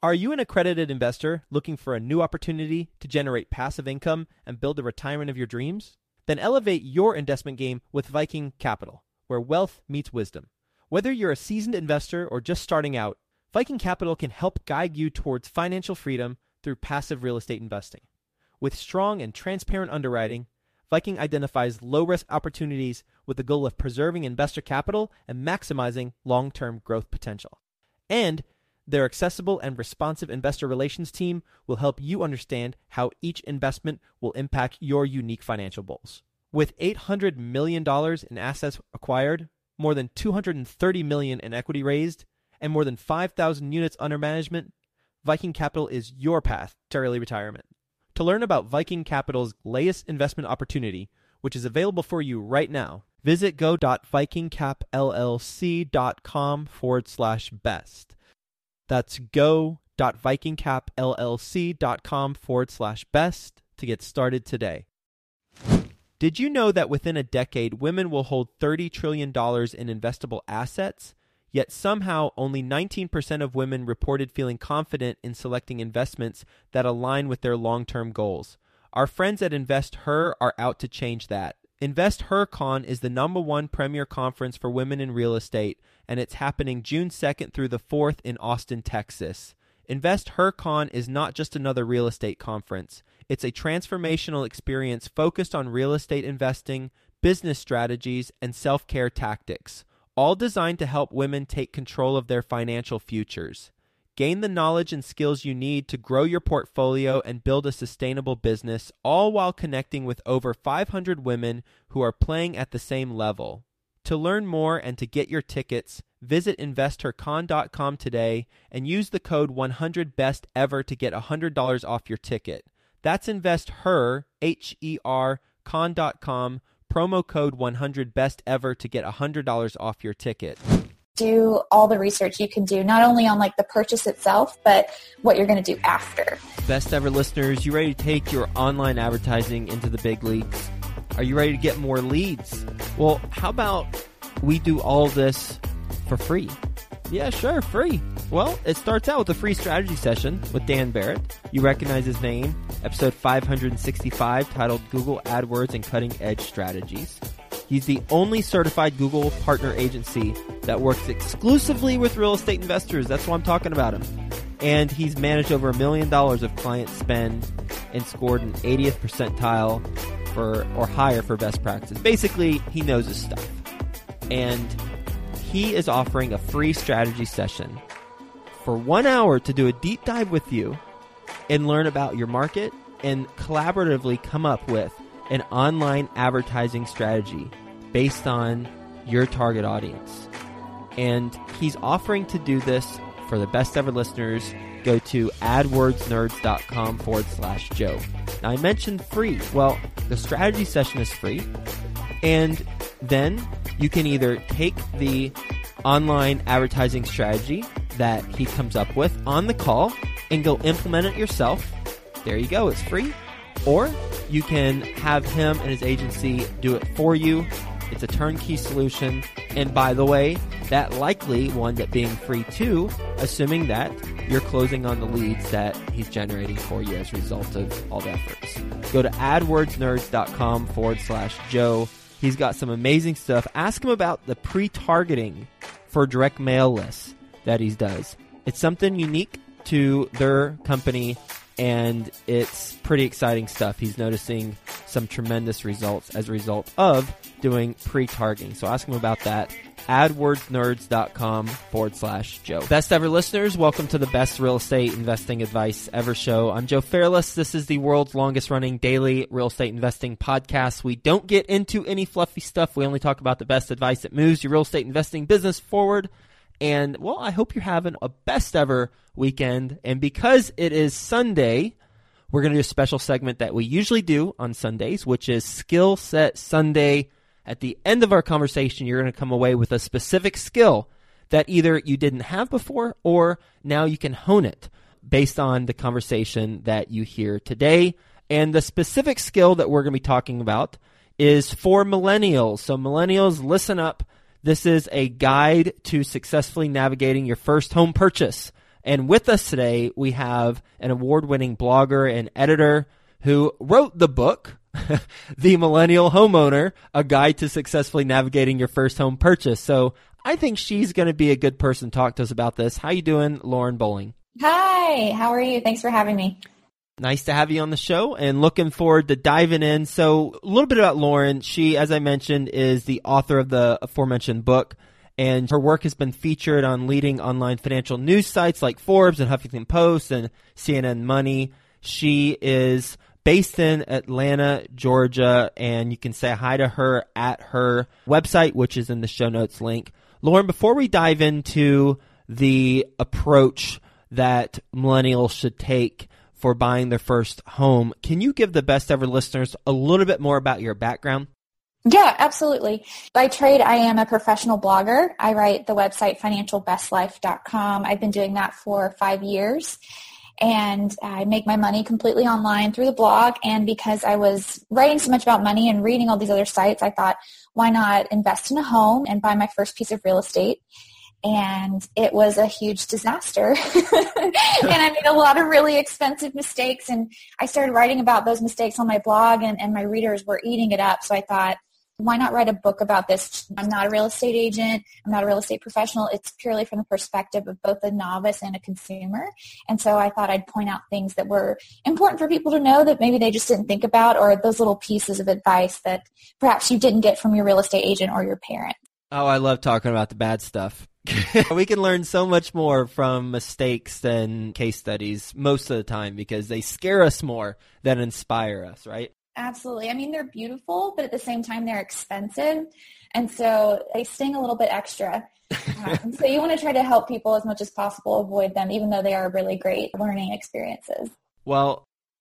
Are you an accredited investor looking for a new opportunity to generate passive income and build the retirement of your dreams? Then elevate your investment game with Viking Capital, where wealth meets wisdom. Whether you're a seasoned investor or just starting out, Viking Capital can help guide you towards financial freedom through passive real estate investing. With strong and transparent underwriting, Viking identifies low-risk opportunities with the goal of preserving investor capital and maximizing long-term growth potential. And their accessible and responsive investor relations team will help you understand how each investment will impact your unique financial goals. With $800 million in assets acquired, more than $230 million in equity raised, and more than 5,000 units under management, Viking Capital is your path to early retirement. To learn about Viking Capital's latest investment opportunity, which is available for you right now, visit go.vikingcapllc.com/best. That's go.vikingcapllc.com/best to get started today. Did you know that within a decade, women will hold $30 trillion in investable assets? Yet somehow only 19% of women reported feeling confident in selecting investments that align with their long-term goals. Our friends at InvestHer are out to change that. InvestHerCon is the #1 premier conference for women in real estate, and it's happening June 2nd through the 4th in Austin, Texas. InvestHerCon is not just another real estate conference. It's a transformational experience focused on real estate investing, business strategies, and self-care tactics, all designed to help women take control of their financial futures. Gain the knowledge and skills you need to grow your portfolio and build a sustainable business, all while connecting with over 500 women who are playing at the same level. To learn more and to get your tickets, visit InvestHerCon.com today and use the code 100BESTEVER to get $100 off your ticket. That's InvestHer, H-E-R, con.com, promo code 100BESTEVER to get $100 off your ticket. Do all the research you can do, not only on like the purchase itself, but what you're going to do after. Best ever listeners, you ready to take your online advertising into the big leagues? Are you ready to get more leads? Well, how about we do all this for free? Yeah, sure, free. Well, it starts out with a free strategy session with Dan Barrett. You recognize his name, episode 565, titled Google AdWords and Cutting Edge Strategies. He's the only certified Google partner agency that works exclusively with real estate investors. That's why I'm talking about him. And he's managed over $1 million of client spend and scored an 80th percentile or higher for best practices. Basically, he knows his stuff. And he is offering a free strategy session for 1 hour to do a deep dive with you and learn about your market and collaboratively come up with an online advertising strategy based on your target audience. And he's offering to do this for the best ever listeners. Go to adwordsnerds.com/Joe. Now, I mentioned free. Well, the strategy session is free. And then you can either take the online advertising strategy that he comes up with on the call and go implement it yourself. There you go. It's free. Or you can have him and his agency do it for you. It's a turnkey solution. And by the way, that likely will end up being free too, assuming that you're closing on the leads that he's generating for you as a result of all the efforts. Go to adwordsnerds.com/Joe. He's got some amazing stuff. Ask him about the pre-targeting for direct mail lists that he does. It's something unique to their company, and it's pretty exciting stuff. He's noticing some tremendous results as a result of doing pre-targeting. So ask him about that. adwordsnerds.com/Joe. Best ever listeners, welcome to the best real estate investing advice ever show. I'm Joe Fairless. This is the world's longest running daily real estate investing podcast. We don't get into any fluffy stuff. We only talk about the best advice that moves your real estate investing business forward. And, well, I hope you're having a best ever weekend. And because it is Sunday, we're going to do a special segment that we usually do on Sundays, which is Skill Set Sunday. At the end of our conversation, you're going to come away with a specific skill that either you didn't have before or now you can hone it based on the conversation that you hear today. And the specific skill that we're going to be talking about is for millennials. So millennials, listen up. This is a guide to successfully navigating your first home purchase. And with us today, we have an award-winning blogger and editor who wrote the book, The Millennial Homeowner, A Guide to Successfully Navigating Your First Home Purchase. So I think she's going to be a good person to talk to us about this. How you doing, Lauren Bowling? Hi, how are you? Thanks for having me. Nice to have you on the show and looking forward to diving in. So a little bit about Lauren. She, as I mentioned, is the author of the aforementioned book, and her work has been featured on leading online financial news sites like Forbes and Huffington Post and CNN Money. She is based in Atlanta, Georgia, and you can say hi to her at her website, which is in the show notes link. Lauren, before we dive into the approach that millennials should take for buying their first home, can you give the best ever listeners a little bit more about your background? Yeah, absolutely. By trade, I am a professional blogger. I write the website financialbestlife.com. I've been doing that for 5 years, and I make my money completely online through the blog. And because I was writing so much about money and reading all these other sites, I thought, why not invest in a home and buy my first piece of real estate? And it was a huge disaster. And I made a lot of really expensive mistakes. And I started writing about those mistakes on my blog, and my readers were eating it up. So I thought, why not write a book about this? I'm not a real estate agent. I'm not a real estate professional. It's purely from the perspective of both a novice and a consumer. And so I thought I'd point out things that were important for people to know that maybe they just didn't think about, or those little pieces of advice that perhaps you didn't get from your real estate agent or your parent. Oh, I love talking about the bad stuff. We can learn so much more from mistakes than case studies most of the time because they scare us more than inspire us, right? Absolutely. I mean, they're beautiful, but at the same time, they're expensive. And so they sting a little bit extra. So you want to try to help people as much as possible avoid them, even though they are really great learning experiences. Well,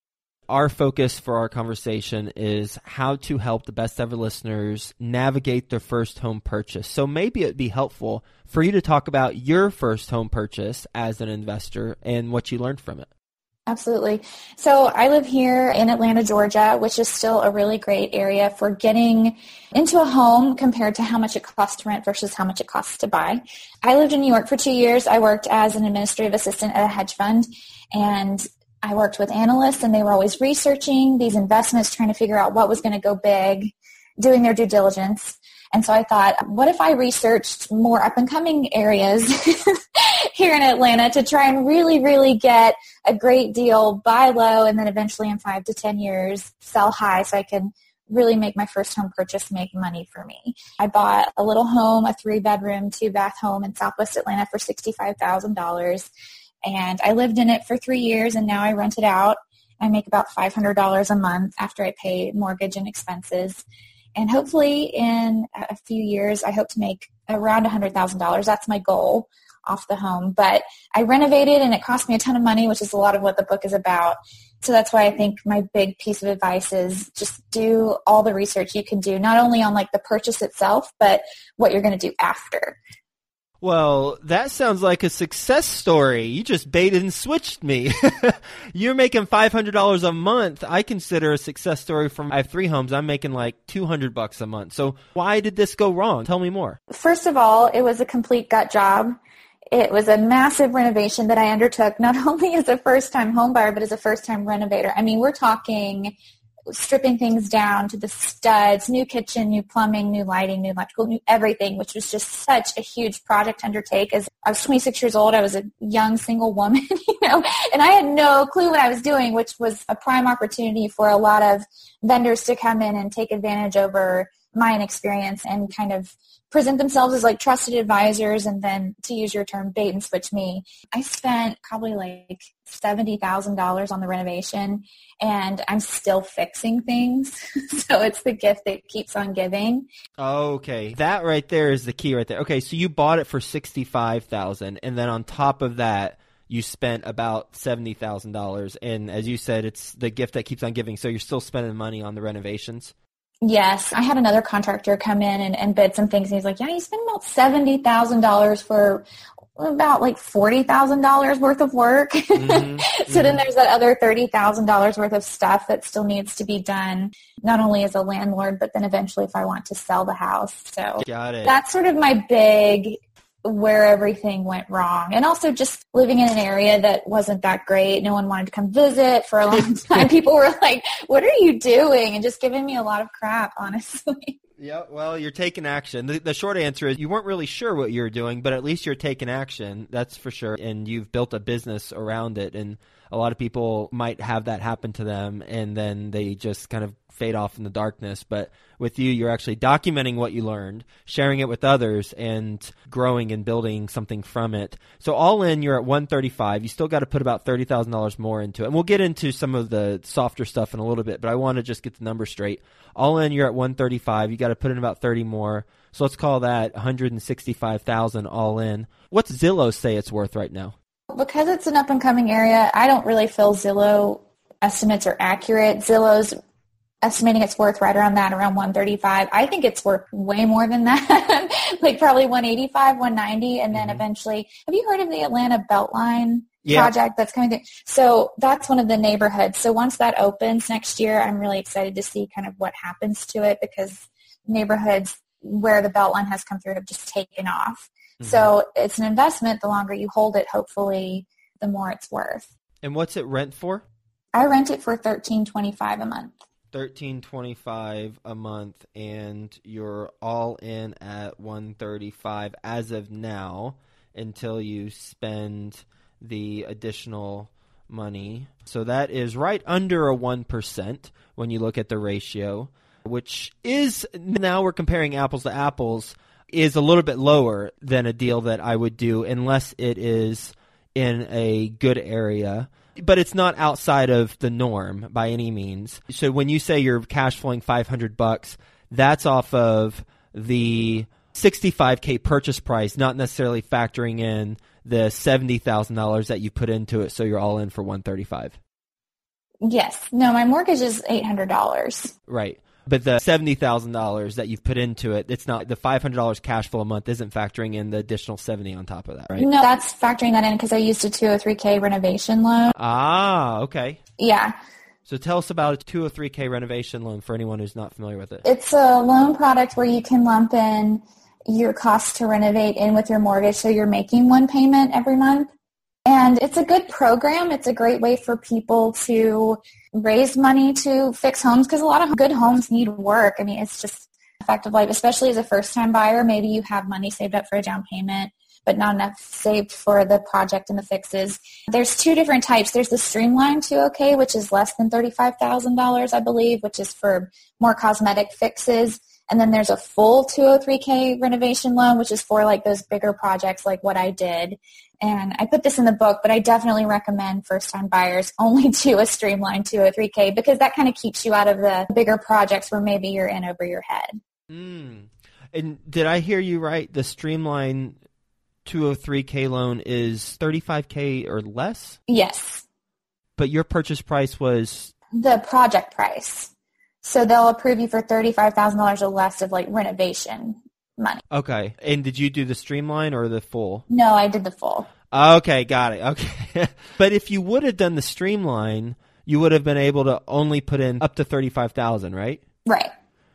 our focus for our conversation is how to help the best ever listeners navigate their first home purchase. So maybe it'd be helpful for you to talk about your first home purchase as an investor and what you learned from it. Absolutely. So I live here in Atlanta, Georgia, which is still a really great area for getting into a home compared to how much it costs to rent versus how much it costs to buy. I lived in New York for 2 years. I worked as an administrative assistant at a hedge fund, and I worked with analysts, and they were always researching these investments, trying to figure out what was going to go big, doing their due diligence. And so I thought, what if I researched more up-and-coming areas here in Atlanta to try and really, really get a great deal, buy low, and then eventually in 5 to 10 years sell high so I can really make my first home purchase make money for me. I bought a little home, a 3-bedroom, 2-bath home in Southwest Atlanta for $65,000. And I lived in it for 3 years, and now I rent it out. I make about $500 a month after I pay mortgage and expenses. And hopefully in a few years, I hope to make around $100,000. That's my goal off the home. But I renovated, and it cost me a ton of money, which is a lot of what the book is about. So that's why I think my big piece of advice is just do all the research you can do, not only on like the purchase itself, but what you're going to do after. Well, that sounds like a success story. You just baited and switched me. You're making $500 a month. I consider a success story I have 3 homes. I'm making like $200 a month. So why did this go wrong? Tell me more. First of all, it was a complete gut job. It was a massive renovation that I undertook, not only as a first-time home buyer, but as a first-time renovator. I mean, we're talking stripping things down to the studs, new kitchen, new plumbing, new lighting, new electrical, new everything, which was just such a huge project to undertake. As I was 26 years old, I was a young single woman, and I had no clue what I was doing, which was a prime opportunity for a lot of vendors to come in and take advantage over my inexperience and kind of present themselves as like trusted advisors, and then, to use your term, bait and switch me. I spent probably like $70,000 on the renovation, and I'm still fixing things. So it's the gift that keeps on giving. Okay, that right there is the key right there. Okay, so you bought it for $65,000, and then on top of that, you spent about $70,000. And as you said, it's the gift that keeps on giving. So you're still spending money on the renovations? Yes. I had another contractor come in and bid some things. And he's like, yeah, you spent about $70,000 for about like $40,000 worth of work. So then there's that other $30,000 worth of stuff that still needs to be done, not only as a landlord, but then eventually if I want to sell the house. So Got it. That's sort of my big where everything went wrong. And also just living in an area that wasn't that great. No one wanted to come visit for a long time. People were like, what are you doing? And just giving me a lot of crap, honestly. Yeah, well, you're taking action. The short answer is you weren't really sure what you were doing, but at least you're taking action. That's for sure. And you've built a business around it. And a lot of people might have that happen to them, and then they just kind of fade off in the darkness. But with you, you're actually documenting what you learned, sharing it with others, and growing and building something from it. So all in, you're at 135. You still got to put about $30,000 more into it. And we'll get into some of the softer stuff in a little bit, but I want to just get the numbers straight. All in, you're at 135. You got to put in about 30 more. So let's call that 165,000 all in. What's Zillow say it's worth right now? Because it's an up-and-coming area, I don't really feel Zillow estimates are accurate. Zillow's estimating it's worth right around that, around 135. I think it's worth way more than that, like probably 185, 190, and then eventually, have you heard of the Atlanta Beltline project that's coming through? So that's one of the neighborhoods. So once that opens next year, I'm really excited to see kind of what happens to it, because neighborhoods where the Beltline has come through have just taken off. So it's an investment. The longer you hold it, hopefully, the more it's worth. And what's it rent for? I rent it for $13.25 a month. $13.25 a month, and you're all in at 135 as of now until you spend the additional money. So that is right under a 1% when you look at the ratio, which is, now we're comparing apples to apples, is a little bit lower than a deal that I would do unless it is in a good area. But it's not outside of the norm by any means. So when you say you're cash flowing $500, that's off of the $65K purchase price, not necessarily factoring in the $70,000 that you put into it. So you're all in for $135. Yes. No, my mortgage is $800. Right. But the $70,000 that you've put into it, it's not, the $500 cash flow a month isn't factoring in the additional $70 on top of that, right? No, that's factoring that in because I used a 203K renovation loan. Ah, okay. Yeah. So tell us about a 203K renovation loan for anyone who's not familiar with it. It's a loan product where you can lump in your costs to renovate in with your mortgage, so you're making one payment every month. And it's a good program. It's a great way for people to raise money to fix homes, because a lot of good homes need work. I mean, it's just a fact of life, especially as a first-time buyer. Maybe you have money saved up for a down payment, but not enough saved for the project and the fixes. There's two different types. There's the streamlined 2OK, which is less than $35,000, I believe, which is for more cosmetic fixes. And then there's a full 203K renovation loan, which is for like those bigger projects like what I did. And I put this in the book, but I definitely recommend first-time buyers only do a streamlined 203K, because that kind of keeps you out of the bigger projects where maybe you're in over your head. And did I hear you right? The streamlined 203K loan is $35K or less? Yes. But your purchase price was? The project price. So they'll approve you for $35,000 or less of like renovation money. Okay. And did you do the streamline or the full? No, I did the full. Okay, got it. Okay. But if you would have done the streamline, you would have been able to only put in up to $35,000, right? Right.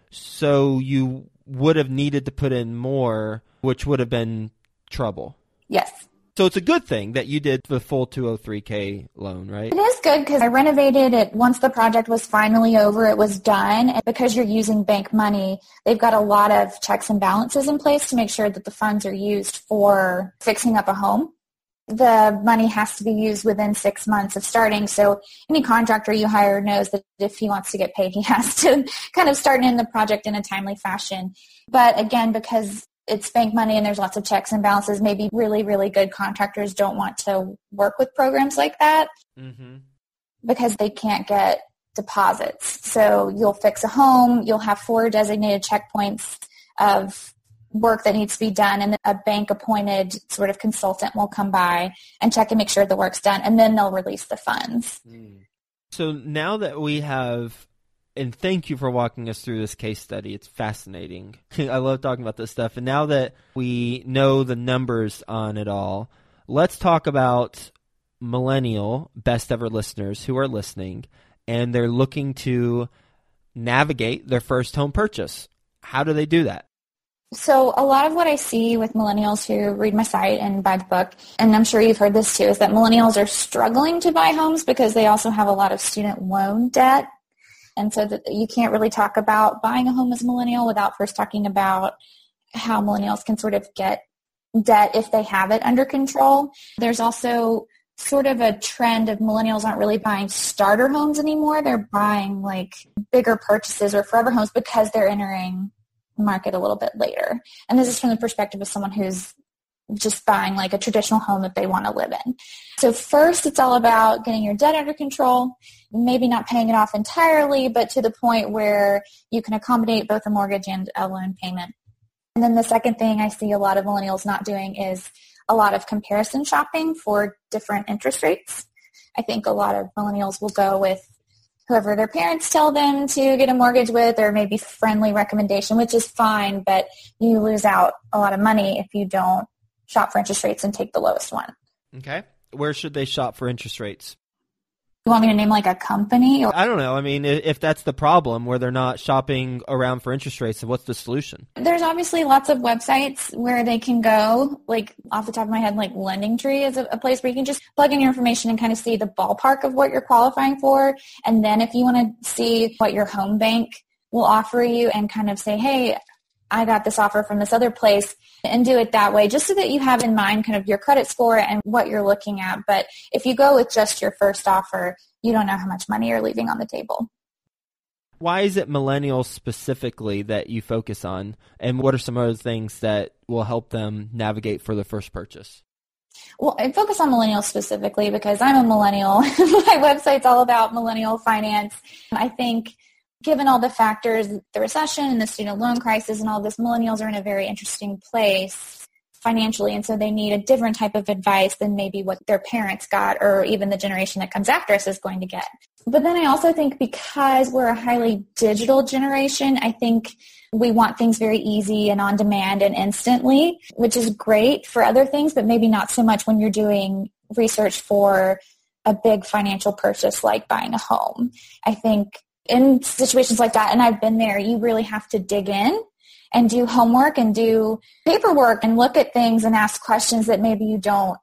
So you would have needed to put in more, which would have been trouble. Yes. So it's a good thing that you did the full 203K loan, right? It is good because I renovated it once the project was finally over. It was done. And because you're using bank money, they've got a lot of checks and balances in place to make sure that the funds are used for fixing up a home. The money has to be used within 6 months of starting. So any contractor you hire knows that if he wants to get paid, he has to kind of start in the project in a timely fashion. But again, because it's bank money and there's lots of checks and balances, maybe really, really good contractors don't want to work with programs like that because they can't get deposits. So you'll fix a home, you'll have 4 designated checkpoints of work that needs to be done, and then a bank-appointed sort of consultant will come by and check and make sure the work's done, and then they'll release the funds. So now that we have, and thank you for walking us through this case study. It's fascinating. I love talking about this stuff. And now that we know the numbers on it all, let's talk about millennial best ever listeners who are listening, and they're looking to navigate their first home purchase. How do they do that? So a lot of what I see with millennials who read my site and buy the book, and I'm sure you've heard this too, is that millennials are struggling to buy homes because they also have a lot of student loan debt. And so that you can't really talk about buying a home as a millennial without first talking about how millennials can sort of get debt if they have it under control. There's also sort of a trend of millennials aren't really buying starter homes anymore. They're buying like bigger purchases or forever homes because they're entering the market a little bit later. And this is from the perspective of someone who's just buying like a traditional home that they want to live in. So first, it's all about getting your debt under control, maybe not paying it off entirely, but to the point where you can accommodate both a mortgage and a loan payment. And then the second thing I see a lot of millennials not doing is a lot of comparison shopping for different interest rates. I think a lot of millennials will go with whoever their parents tell them to get a mortgage with, or maybe friendly recommendation, which is fine, but you lose out a lot of money if you don't shop for interest rates and take the lowest one. Okay. Where should they shop for interest rates? You want me to name like a company? I don't know. I mean, if that's the problem where they're not shopping around for interest rates, then what's the solution? There's obviously lots of websites where they can go. Like off the top of my head, like LendingTree is a place where you can just plug in your information and kind of see the ballpark of what you're qualifying for. And then if you want to see what your home bank will offer you and kind of say, hey, I got this offer from this other place, and do it that way just so that you have in mind kind of your credit score and what you're looking at. But if you go with just your first offer, you don't know how much money you're leaving on the table. Why is it millennials specifically that you focus on? And what are some other things that will help them navigate for the first purchase? Well, I focus on millennials specifically because I'm a millennial. My website's all about millennial finance. I think given all the factors, the recession and the student loan crisis and all this, millennials are in a very interesting place financially, and so they need a different type of advice than maybe what their parents got or even the generation that comes after us is going to get. But then I also think because we're a highly digital generation, I think we want things very easy and on demand and instantly, which is great for other things, but maybe not so much when you're doing research for a big financial purchase like buying a home. I think in situations like that, and I've been there, you really have to dig in and do homework and do paperwork and look at things and ask questions that maybe you don't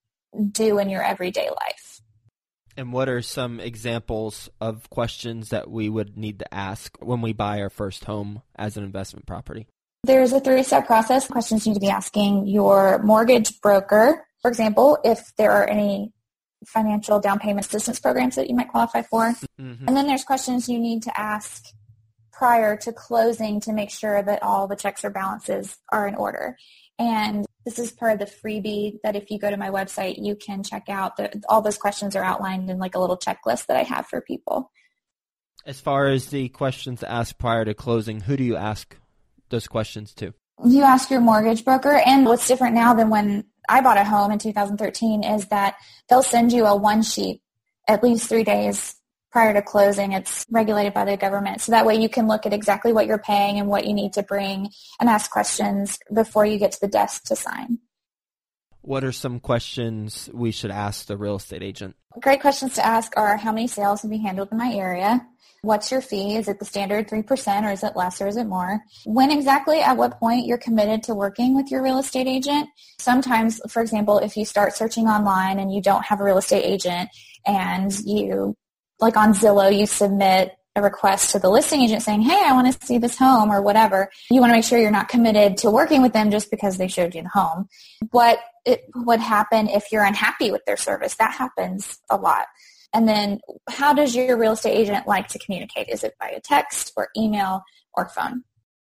do in your everyday life. And what are some examples of questions that we would need to ask when we buy our first home as an investment property? There's a 3-step process. Questions you need to be asking your mortgage broker, for example, if there are any financial down payment assistance programs that you might qualify for. Mm-hmm. And then there's questions you need to ask prior to closing to make sure that all the checks or balances are in order. And this is part of the freebie that if you go to my website, you can check out. All those questions are outlined in like a little checklist that I have for people. As far as the questions to ask prior to closing, who do you ask those questions to? You ask your mortgage broker. And what's different now than when I bought a home in 2013 is that they'll send you a one sheet at least 3 days prior to closing. It's regulated by the government. So that way you can look at exactly what you're paying and what you need to bring and ask questions before you get to the desk to sign. What are some questions we should ask the real estate agent? Great questions to ask are how many sales have you handled in my area? What's your fee? Is it the standard 3% or is it less or is it more? When exactly, at what point you're committed to working with your real estate agent? Sometimes, for example, if you start searching online and you don't have a real estate agent and you, like on Zillow, you submit a request to the listing agent saying, hey, I want to see this home or whatever. You want to make sure you're not committed to working with them just because they showed you the home. What would happen if you're unhappy with their service? That happens a lot. And then how does your real estate agent like to communicate? Is it via text or email or phone?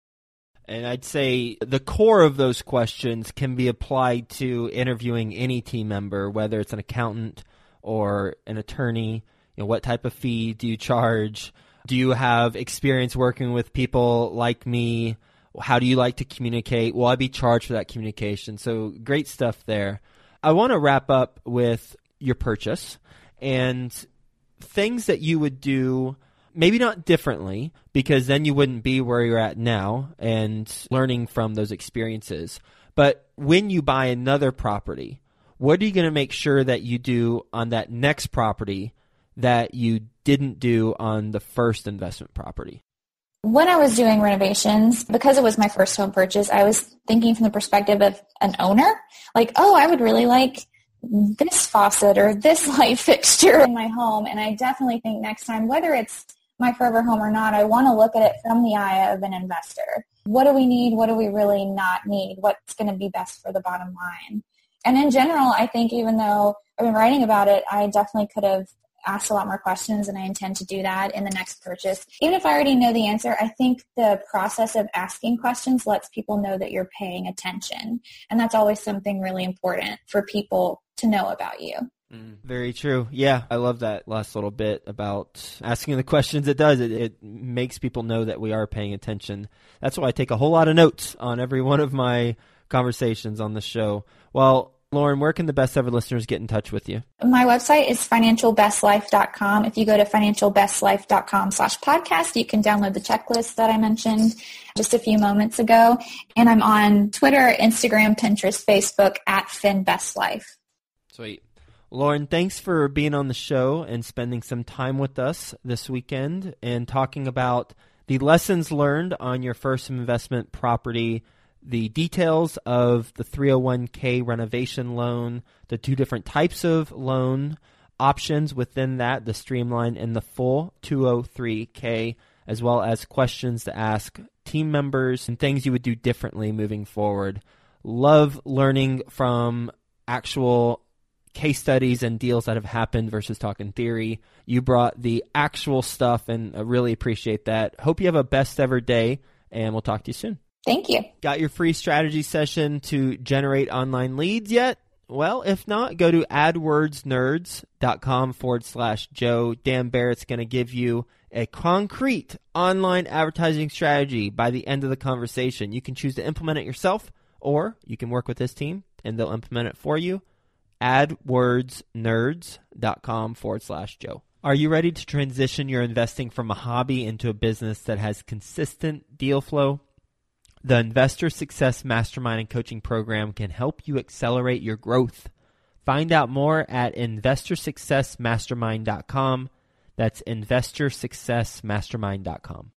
And I'd say the core of those questions can be applied to interviewing any team member, whether it's an accountant or an attorney. You know, what type of fee do you charge? Do you have experience working with people like me? How do you like to communicate? Will I be charged for that communication? So great stuff there. I want to wrap up with your purchase and things that you would do, maybe not differently, because then you wouldn't be where you're at now and learning from those experiences. But when you buy another property, what are you going to make sure that you do on that next property that you didn't do on the first investment property? When I was doing renovations, because it was my first home purchase, I was thinking from the perspective of an owner. Like, oh, I would really like this faucet or this light fixture in my home. And I definitely think next time, whether it's my forever home or not, I want to look at it from the eye of an investor. What do we need? What do we really not need? What's going to be best for the bottom line? And in general, I think even though I've been writing about it, I definitely could have asked a lot more questions, and I intend to do that in the next purchase. Even if I already know the answer, I think the process of asking questions lets people know that you're paying attention. And that's always something really important for people to know about you. Very true. Yeah, I love that last little bit about asking the questions. It makes people know that we are paying attention. That's why I take a whole lot of notes on every one of my conversations on the show. Well, Lauren, where can the Best Ever listeners get in touch with you? My website is financialbestlife.com. If you go to financialbestlife.com/podcast, you can download the checklist that I mentioned just a few moments ago. And I'm on Twitter, Instagram, Pinterest, Facebook at FinBestLife. Sweet. Lauren, thanks for being on the show and spending some time with us this weekend and talking about the lessons learned on your first investment property, the details of the 301k renovation loan, the two different types of loan options within that, the streamlined and the full 203k, as well as questions to ask team members and things you would do differently moving forward. Love learning from actual case studies and deals that have happened versus talking theory. You brought the actual stuff, and I really appreciate that. Hope you have a best ever day, and we'll talk to you soon. Thank you. Got your free strategy session to generate online leads yet? Well, if not, go to adwordsnerds.com/Joe. Dan Barrett's going to give you a concrete online advertising strategy by the end of the conversation. You can choose to implement it yourself, or you can work with this team and they'll implement it for you. adwordsnerds.com/Joe. Are you ready to transition your investing from a hobby into a business that has consistent deal flow? The Investor Success Mastermind and Coaching Program can help you accelerate your growth. Find out more at investorsuccessmastermind.com. That's investorsuccessmastermind.com.